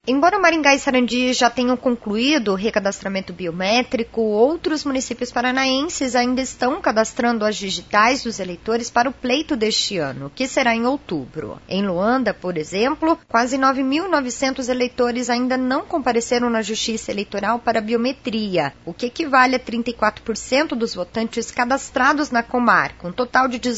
Embora Maringá e Sarandi já tenham concluído o recadastramento biométrico, outros municípios paranaenses ainda estão cadastrando as digitais dos eleitores para o pleito deste ano, que será em outubro. Em Luanda, por exemplo, quase 9.900 eleitores ainda não compareceram na Justiça Eleitoral para a biometria, o que equivale a 34% dos votantes cadastrados na comarca, um total de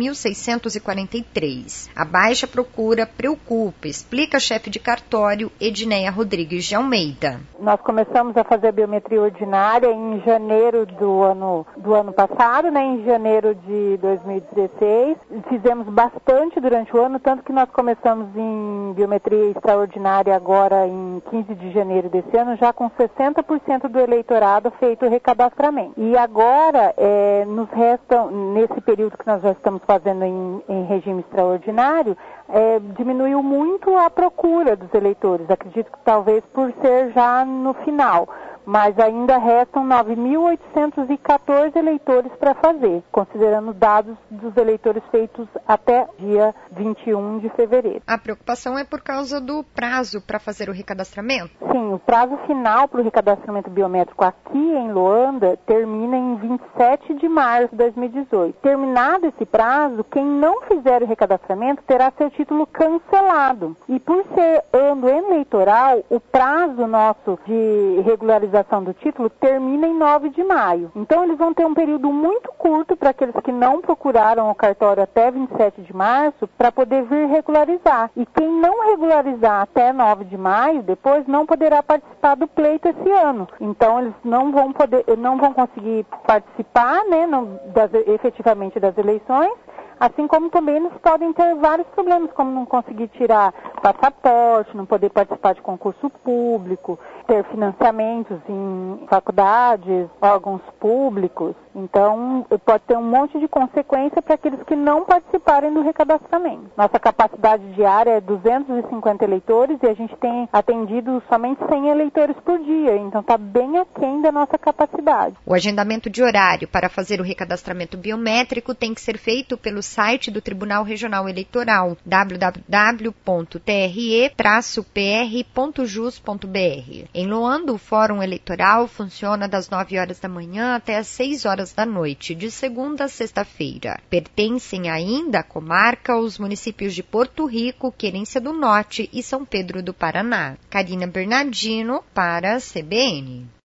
19.643. A baixa procura preocupa, explica a chefe de cartório, Edneia Rodrigues de Almeida. Nós começamos a fazer a biometria ordinária em janeiro do ano passado, em janeiro de 2016. Fizemos bastante durante o ano, tanto que nós começamos em biometria extraordinária agora em 15 de janeiro desse ano, já com 60% do eleitorado feito o recadastramento. E agora nos restam, nesse período que nós já estamos fazendo em regime extraordinário, diminuiu muito a procura dos eleitores. Acredito que talvez por ser já no final, mas ainda restam 9.814 eleitores para fazer, considerando dados dos eleitores feitos até dia 21 de fevereiro. A preocupação é por causa do prazo para fazer o recadastramento? Sim, o prazo final para o recadastramento biométrico aqui em Luanda termina em 27 de março de 2018. Terminado esse prazo, quem não fizer o recadastramento terá seu título cancelado. E por ser ano eleitoral, o prazo nosso de regularização do título termina em 9 de maio. Então eles vão ter um período muito curto para aqueles que não procuraram o cartório até 27 de março para poder vir regularizar. E quem não regularizar até 9 de maio, depois não poderá participar do pleito esse ano. Então eles não vão conseguir participar, efetivamente das eleições. Assim como também eles podem ter vários problemas, como não conseguir tirar passaporte, não poder participar de concurso público, ter financiamentos em faculdades, órgãos públicos. Então, pode ter um monte de consequência para aqueles que não participarem do recadastramento. Nossa capacidade diária é 250 eleitores e a gente tem atendido somente 100 eleitores por dia. Então, está bem aquém da nossa capacidade. O agendamento de horário para fazer o recadastramento biométrico tem que ser feito pelo site do Tribunal Regional Eleitoral, www.tre-pr.jus.br. Em Luanda, o Fórum Eleitoral funciona das 9 horas da manhã até as 6 horas da noite, de segunda a sexta-feira. Pertencem ainda à comarca os municípios de Porto Rico, Querência do Norte e São Pedro do Paraná. Karina Bernardino para a CBN.